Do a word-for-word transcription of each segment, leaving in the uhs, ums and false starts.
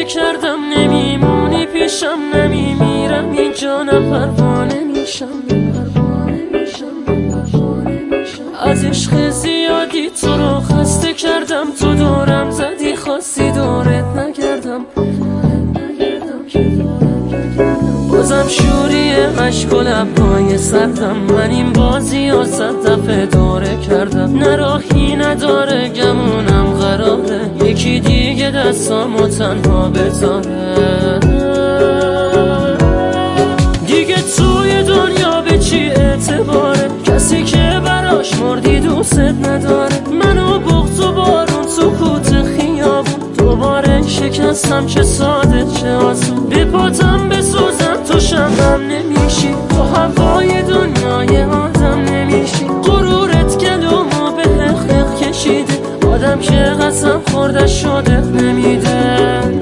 خسته کردم نمیمونی پیشم، نمیمیرم اینجا نه پروانه میشم. از عشق زیادی تو رو خسته کردم، تو دورم زدی خواستی دورت نگردم. بازم شوری عشق و لبهای سردم، من این بازی ها صد دفعه دوره کردم. نه راهی نداره گمونم قراره یکی دیگه دستامو تنها بذاره. دیگه توی دنیا به چی اعتباره کسی که براش مردی دوست نداره. منو بغض و بارون سکوت خیابون دوباره شکستم، چه ساده چه آسون. به پاتم بسوزم تو شمعم نمیشی، تو هوای دنیای آدم نمیشی. غرورت گلومو به حق کشیده، آدم که قسم خورده شده نمیده.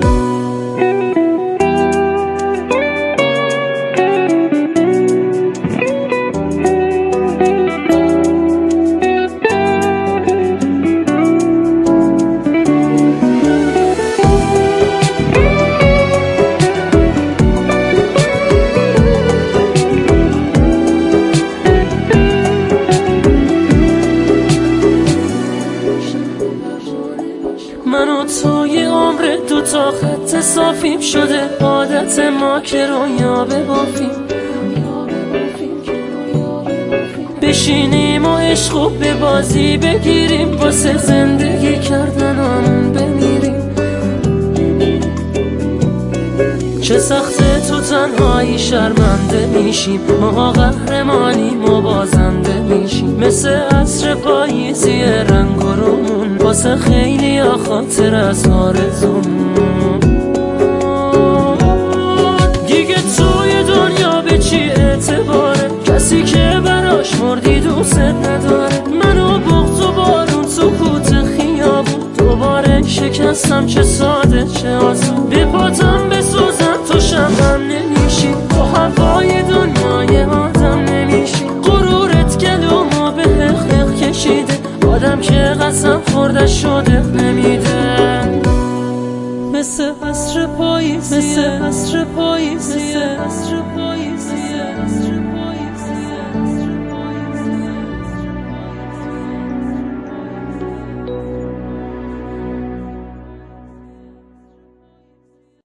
من و توی عمر دوتا خط صافیم شده، عادت ما که رویا ببافیم. بشینیم و عشقو به بازی بگیریم، واسه زندگی کردنمون بمیریم. چه سخته تو تنهایی شرمنده میشیم، ما قهرمانیم و بازنده میشیم. مثل عصر پاییزی رنگ و رومون، واسه خیلی ها خاطر از آرزومون. دیگه توی دنیا به چی اعتباره کسی که براش مردی دوست نداره. منو بغض و بارون سکوت خیابون دوباره شکستم، چه ساده چه آسون. به پاتم بسوزم تو شمعم نمیشی، تو هوای دنیای آدم نمیشی. غرورت گلومو به حق کشیده، آدم که قسم خورده شده نمیده. مثل عصر پاییزی، مثل عصر پاییزی، مثل عصر پاییزی.